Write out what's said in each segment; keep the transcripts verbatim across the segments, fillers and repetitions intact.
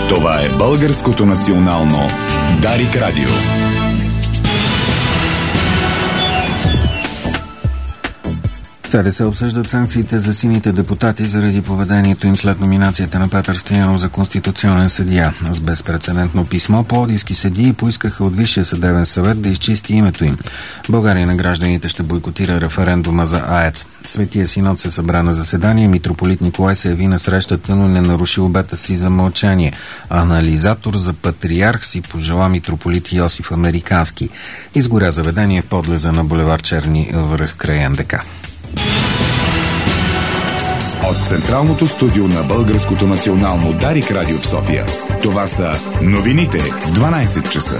Това е Българското национално Дарик Радио. СДС обсъждат санкциите за сините депутати заради поведението им след номинацията на Петър Стоянов за конституционен съдия. С безпрецедентно писмо пловдивски съдии поискаха от Висшия съдебен съвет да изчисти името им. България на гражданите ще бойкотира референдума за АЕЦ. Светия синод се събра на заседание. Митрополит Николай се яви на срещата, но не наруши обета си за мълчание. Анализатор за патриарх си пожела митрополит Йосиф Американски. Изгоря заведение в подлеза на булевар Черни връх край НДК. От Централното студио на Българското национално Дарик Радио в София. Това са новините в дванайсет часа.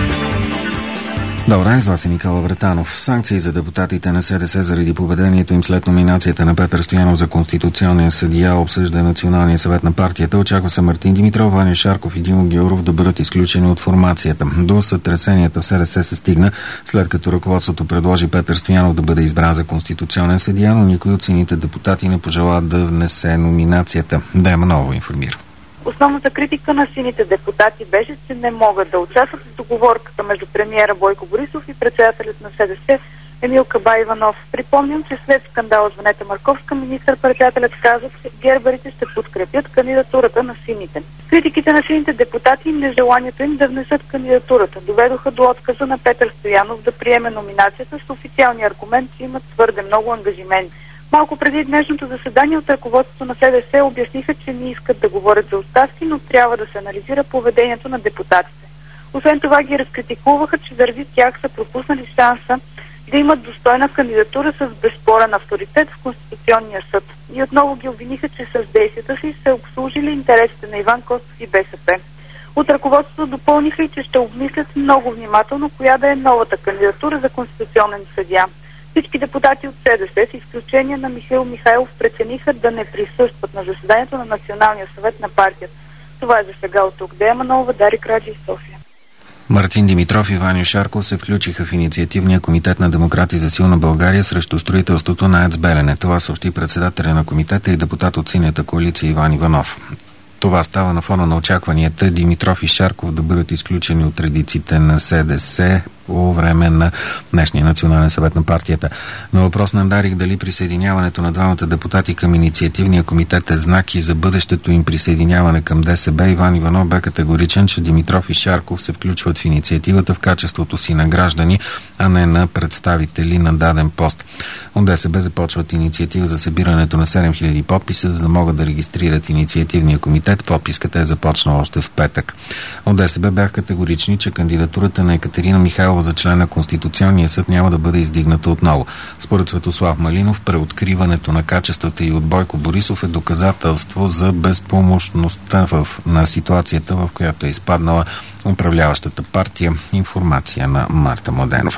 Добре, с вас е Никола Вратанов. Санкции за депутатите на СДС заради поведението им след номинацията на Петър Стоянов за конституционен съдия обсъжда Националния съвет на партията. Очаква се Мартин Димитров, Ваня Шарков и Димо Гяуров да бъдат изключени от формацията. До сътресенията в СДС се стигна, след като ръководството предложи Петър Стоянов да бъде избран за конституционен съдия, но никой от сините депутати не пожела да внесе номинацията. Дема Ново информира. Основната критика на сините депутати беше, че не могат да участват в договорката между премиера Бойко Борисов и председателят на СДС Емил Кабаиванов. Припомням, че след скандала с Венета Марковска, министър-председателят каза, че гербарите ще подкрепят кандидатурата на сините. Критиките на сините депутати и нежеланието им да внесат кандидатурата доведоха до отказа на Петър Стоянов да приеме номинацията с официалния аргумент, че имат твърде много ангажименти. Малко преди днешното заседание от ръководството на СДС обясниха, че не искат да говорят за оставки, но трябва да се анализира поведението на депутатите. Освен това ги разкритикуваха, че заради тях са пропуснали шанса да имат достойна кандидатура с безспорен авторитет в Конституционния съд. И отново ги обвиниха, че с действията си са обслужили интересите на Иван Костов и БСП. От ръководството допълниха и, че ще обмислят много внимателно коя да е новата кандидатура за конституционен съдия. Всички депутати от СДС, с изключение на Михаил Михайлов, прецениха да не присъстват на заседанието на Националния съвет на партията. Това е за сега от тук. Дея Манова, Дарик Радио и София. Мартин Димитров и Ваня Шарков се включиха в инициативния комитет на Демократи за силна България срещу строителството на АЕЦ Белене. Това съобщи председателя на комитета и депутат от Синята коалиция Иван Иванов. Това става на фона на очакванията Димитров и Шарков да бъдат изключени от редиците на СДС по време на днешния Национален съвет на партията. На въпрос на Дарик дали присъединяването на двамата депутати към инициативния комитет е знак и за бъдещето им присъединяване към ДСБ, Иван Иванов бе категоричен, че Димитров и Шарков се включват в инициативата в качеството си на граждани, а не на представители на даден пост. От ДСБ започват инициатива за събирането на седем хиляди подписа, за да могат да регистрират инициативния комитет. Подписката е започнала още в петък. От ДСБ бях категорични, че кандидатурата на Екатерина Михайлова за член на Конституционния съд няма да бъде издигната отново. Според Светослав Малинов, преоткриването на качествата и от Бойко Борисов е доказателство за безпомощността в, на ситуацията, в която е изпаднала управляващата партия. Информация на Марта Младенова.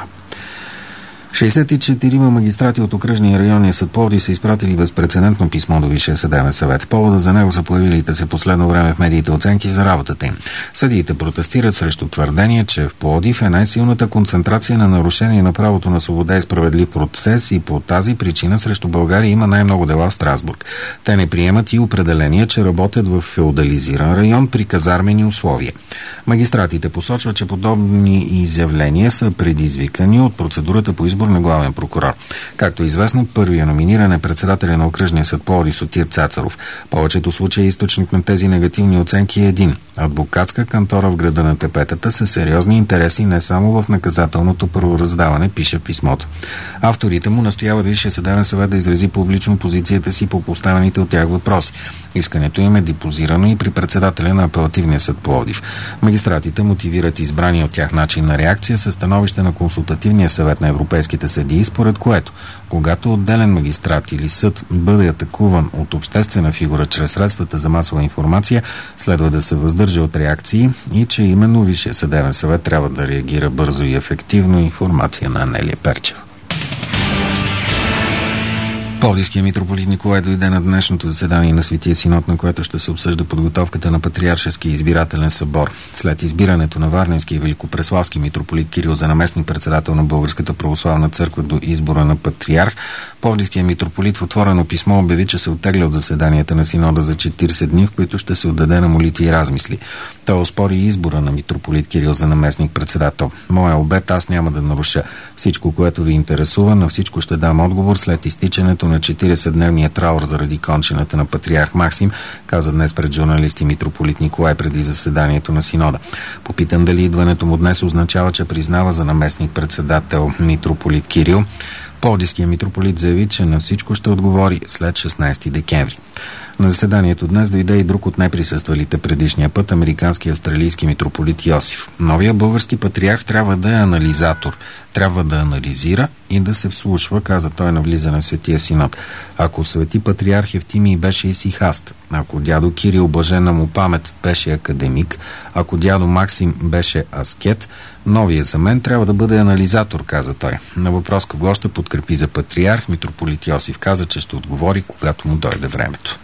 шейсет и четири магистрати от окръжния районния съд Пловдив са изпратили безпрецедентно писмо до Висшия съдебен съвет. Повода за него са появилите се последно време в медиите оценки за работата им. Съдиите протестират срещу твърдение, че в Пловдив е най-силната концентрация на нарушение на правото на свобода и справедлив процес и по тази причина срещу България има най-много дела в Страсбург. Те не приемат и определение, че работят в феодализиран район при казармени условия. Магистратите посочват, че подобни изявления са предизвикани от процедурата по избор на главен прокурор. Както е известно, първия номиниран е председателя на окръжния съд Пловдив Сотир Цацаров. Повечето случаи източник на тези негативни оценки е един. Адвокатска кантора в града на Тепетата са сериозни интереси не само в наказателното правораздаване, пише писмото. Авторите му настояват Висшия съдебен съвет да изрази публично позицията си по поставените от тях въпроси. Искането им е депозирано и при председателя на апелативния съд Пловдив. Магистратите мотивират избрания от тях начин на реакция със становище на Консултативния съвет на европейските съдии, според което, когато отделен магистрат или съд бъде атакуван от обществена фигура чрез средствата за масова информация, следва да се въздържа от реакции и че именно Висшия съдебен съвет трябва да реагира бързо и ефективно. Информация на Анелия Перчева. Пловдивският митрополит Николай дойде на днешното заседание на Светия синод, на което ще се обсъжда подготовката на Патриаршески избирателен събор. След избирането на Варненски и Великопреславски митрополит Кирил за наместник председател на Българската православна църква до избора на патриарх, Пловдивският митрополит в отворено писмо обяви, че се оттегля от заседанията на синода за четирийсет дни, в които ще се отдаде на молитви и размисли. Той оспори избора на митрополит Кирил за наместник-председател. Моя обет аз няма да наруша. Всичко, което ви интересува, на всичко ще дам отговор след изтичането на четирийсетдневния траур заради кончината на патриарх Максим, каза днес пред журналисти митрополит Николай преди заседанието на синода. Попитан дали идването му днес означава, че признава за наместник-председател митрополит Кирил. Пловдивският митрополит заяви, че на всичко ще отговори след шестнайсети декември. На заседанието днес дойде и друг от неприсъствалите предишния път, американски и австралийски митрополит Йосиф. Новия български патриарх трябва да е анализатор, трябва да анализира и да се вслушва, каза той на влизане в Светия Синод. Ако свети патриарх Евтимий беше исихаст, ако дядо Кирил, блажена му памет, беше академик, ако дядо Максим беше аскет, новия за мен трябва да бъде анализатор, каза той. На въпрос кого ще подкрепи за патриарх, митрополит Йосиф каза, че ще отговори, когато му дойде времето.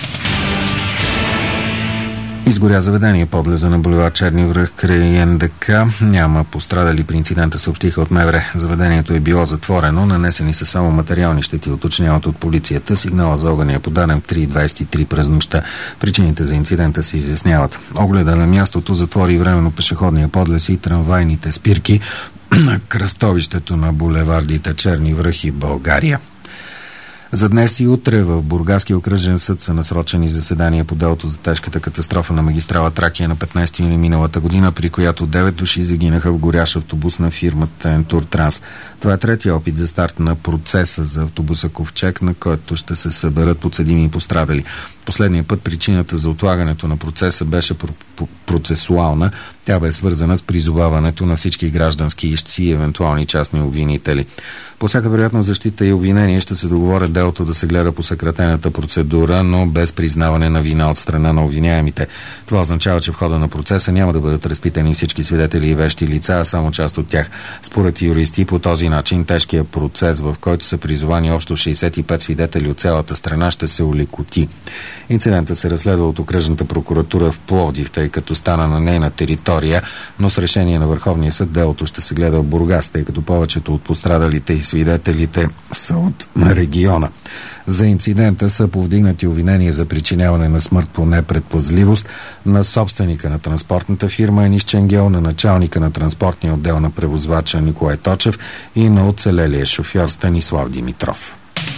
Изгоря заведение подлеза на булевард Черни връх край Ен Де Ка. Няма пострадали при инцидента, съобщиха от МВР. Заведението е било затворено, нанесени са само материални щети, уточняват от полицията. Сигнала за огъня е подаден в три двайсет и три през нощта. Причините за инцидента се изясняват. Огледа на мястото затвори временно пешеходния подлез и трамвайните спирки на кръстовището на булевардите Черни връх и България. За днес и утре в Бургаския окръжен съд са насрочени заседания по делото за тежката катастрофа на магистрала Тракия на петнайсети юни миналата година, при която девет души загинаха в горящ автобус на фирмата Ентур Транс. Това е третия опит за старт на процеса за автобуса Ковчег, на който ще се съберат подсъдими и пострадали. Последния път причината за отлагането на процеса беше процесуална. Тя бе свързана с призоваването на всички граждански ищци и евентуални частни обвинители. По всяка вероятност защита и обвинение ще се договорят делото да се гледа по съкратената процедура, но без признаване на вина от страна на обвиняемите. Това означава, че в хода на процеса няма да бъдат разпитани всички свидетели и вещи лица, а само част от тях. Според юристи, по този начин тежкият процес, в който са призовани общо шейсет и пет свидетели от цялата страна, ще се олекоти. Инцидентът се разследва от окръжната прокуратура в Пловдив, тъй като стана на нейна територия, но с решение на Върховния съд делото ще се гледа в Бургас, тъй като повечето от пострадалите и свидетелите са от региона. За инцидента са повдигнати обвинения за причиняване на смърт по непредпазливост на собственика на транспортната фирма Енис Ченгел, на началника на транспортния отдел на превозвача Николай Точев и на оцелелия шофьор Станислав Димитров.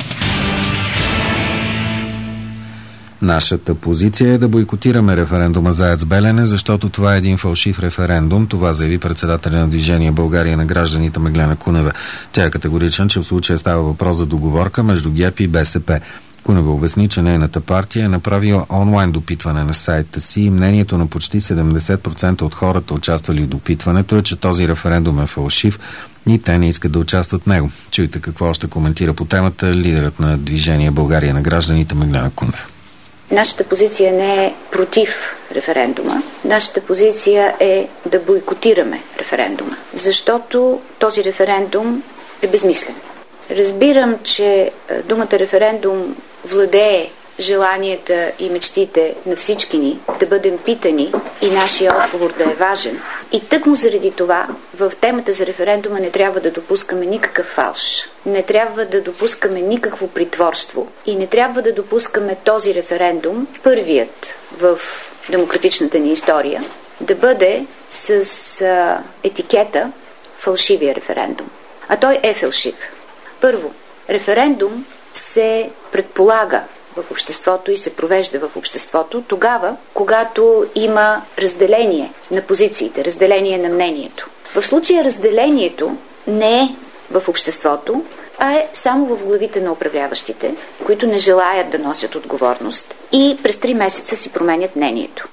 Нашата позиция е да бойкотираме референдума за АЕЦ Белене, защото това е един фалшив референдум. Това заяви председателя на Движение България на гражданите Меглена Кунева. Тя е категоричен, че в случая става въпрос за договорка между ГЕРБ и БСП. Кунева обясни, че нейната партия е направила онлайн допитване на сайта си и мнението на почти седемдесет процента от хората, участвали в допитването, е, че този референдум е фалшив и те не искат да участват в него. Чуйте какво още коментира по темата лидерът на Движение България на гражданите Меглена Кунева. Нашата позиция не е против референдума. Нашата позиция е да бойкотираме референдума, защото този референдум е безмислен. Разбирам, че думата референдум владее желанията и мечтите на всички ни да бъдем питани и нашия отговор да е важен. И тъкмо заради това в темата за референдума не трябва да допускаме никакъв фалш. Не трябва да допускаме никакво притворство и не трябва да допускаме този референдум, първият в демократичната ни история, да бъде с а, етикета фалшивия референдум. А той е фалшив. Първо, референдум се предполага в обществото и се провежда в обществото тогава, когато има разделение на позициите, разделение на мнението. В случая разделението не е в обществото, а е само в главите на управляващите, които не желаят да носят отговорност и през три месеца си променят мнението.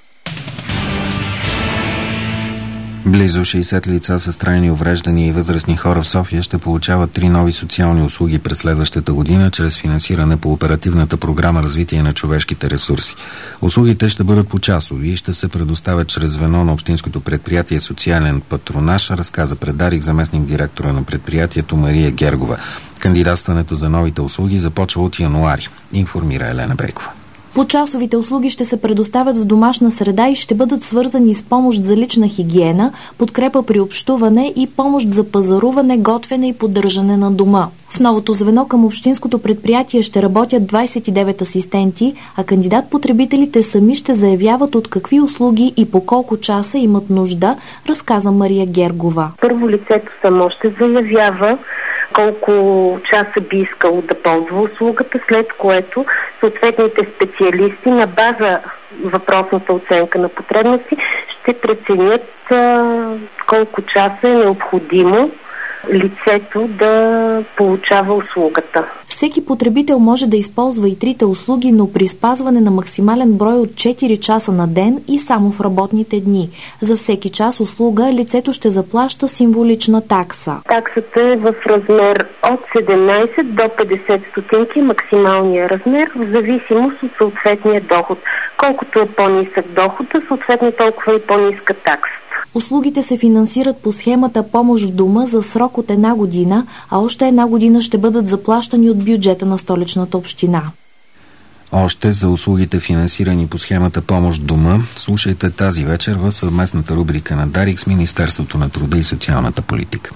Близо шейсет лица с трайни увреждания и възрастни хора в София ще получават три нови социални услуги през следващата година чрез финансиране по оперативната програма Развитие на човешките ресурси. Услугите ще бъдат почасови и ще се предоставят чрез звено на общинското предприятие Социален патронаж, разказа пред Дарик заместник директора на предприятието Мария Гергова. Кандидатстването за новите услуги започва от януари, информира Елена Бейкова. Почасовите услуги ще се предоставят в домашна среда и ще бъдат свързани с помощ за лична хигиена, подкрепа при общуване и помощ за пазаруване, готвене и поддържане на дома. В новото звено към общинското предприятие ще работят двадесет и девет асистенти, а кандидат-потребителите сами ще заявяват от какви услуги и по колко часа имат нужда, разказа Мария Гергова. Първо лицето само ще заявява колко часа би искало да ползва услугата, след което съответните специалисти на база въпросната оценка на потребности ще преценят а, колко часа е необходимо лицето да получава услугата. Всеки потребител може да използва и трите услуги, но при спазване на максимален брой от четири часа на ден и само в работните дни. За всеки час услуга лицето ще заплаща символична такса. Таксата е в размер от седемнадесет до петдесет стотинки, максималния размер, в зависимост от съответния доход. Колкото е по-нисък дохода, съответно толкова и по-ниска такса. Услугите се финансират по схемата Помощ в дома за срок от една година, а още една година ще бъдат заплащани от бюджета на Столичната община. Още за услугите, финансирани по схемата Помощ в дома, слушайте тази вечер в съвместната рубрика на Дарик с Министерството на труда и социалната политика.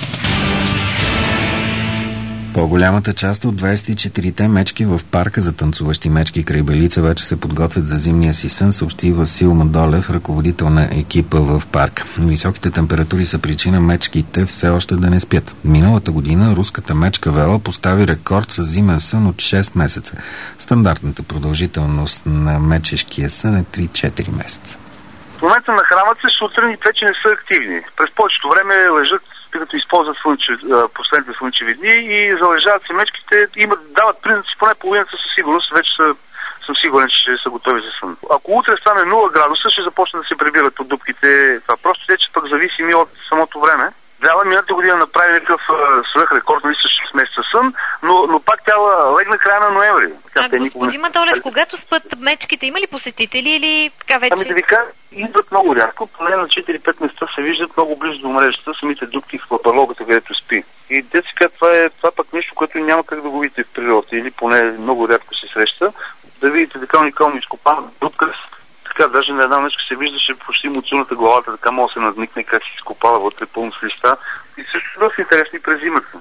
По-голямата част от двадесет и четирите мечки в парка за танцуващи мечки край Белица вече се подготвят за зимния си сън, съобщи Васил Мадолев, ръководител на екипа в парк. Високите температури са причина мечките все още да не спят. Миналата година руската мечка Вела постави рекорд с зимен сън от шест месеца. Стандартната продължителност на мечешкия сън е три-четири месеца. В момента нахранват се сутрин и вече не са активни. През повечето време лежат, като използват слънче, последните слънчеви дни и залежават се мечките, имат, дават признаци, поне половината със сигурност, вече са, съм сигурен, че ще са готови за сън. Ако утре стане нула градуса, ще започнат да се прибират от дупките. Това просто е, че пък зависими от самото време. Вяла миналата година направи някакъв свръхрекорд, нали, с шест месеца сън, но, но пак тя легна края на ноември. А, господин Мадолев, когато спът мечките, има ли посетители или така вече? Ами да ви кажа, идват много рядко, поне на четири-пет места се виждат много близо до мрежата, самите дупки в палогата, където спи. И детска, това е това пък нещо, което няма как да го видите в природата, или поне много рядко се среща. Да видите така уникално изкопана дупка, така даже на една мечка се виждаше почти муцуната главата, така може да се надникне как се изкопава вътре пълно с листа. И също доста интересни през зимата.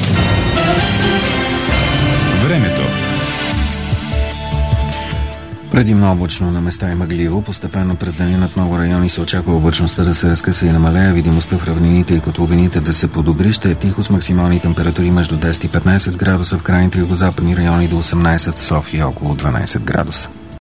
Времето. Предимно облачно, на места и мъгливо, постепенно през деня над много райони се очаква облачността да се разкъса и намалее, видимостта в равнините и котловините да се подобри, ще е тихо с максимални температури между десет и петнадесет градуса, в крайните югозападни райони до осемнадесет, в София около дванадесет градуса.